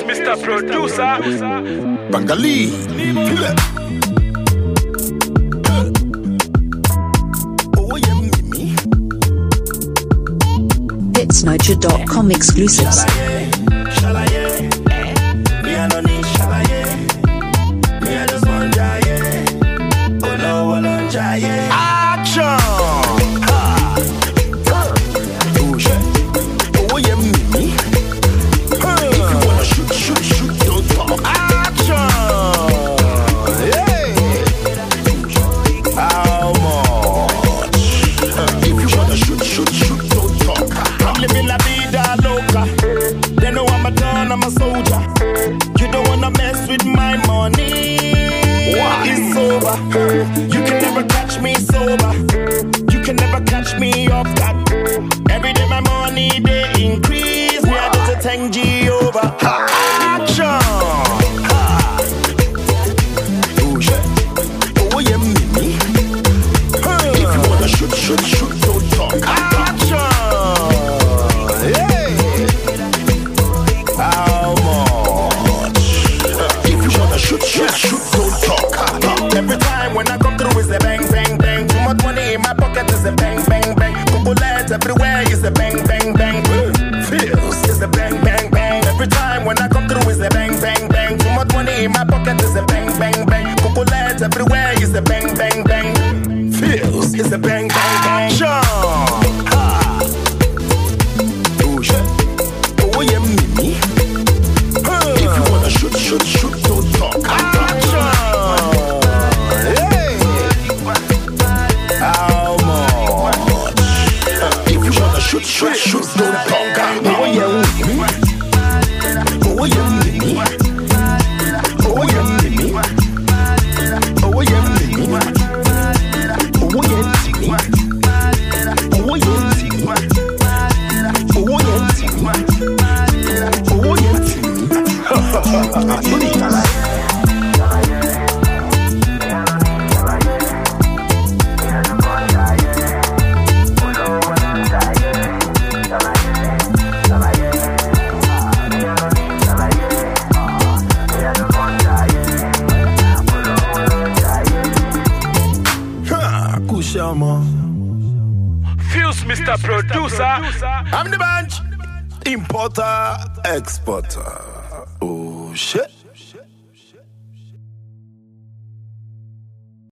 Mr. Producer. Bangali. Hitsniger.com exclusives. I'm a soldier. You don't wanna mess with my money. It's over. You can never catch me sober. You can never catch me off that. Every day my money they increase. Me I do to thank Jehovah. Action. Oh shit. Oh yeah, me. If you wanna shoot, don't talk. Action. Shoot, don't talk. Every time when I come through, it's a bang, bang, bang. Too much money in my pocket is a bang, bang, bang. Cocolettes everywhere is a bang, bang, bang. Feels is a bang, bang, bang. Every time when I come through, it's a bang, bang, bang. Too much money in my pocket is a bang, bang, bang. Cocolettes everywhere is a bang, bang, bang. Feels is a bang, bang, bang. Oh shit. Oh yeah, me. If you wanna shoot, don't talk. Shoot, don't talk. Oh yeah, me. Oh yeah, me. Oh yeah, me. Oh yeah, me. Oh yeah, me. Oh yeah, Fuse Mr. Producer. I'm the bunch. Importer, exporter. Oh shit.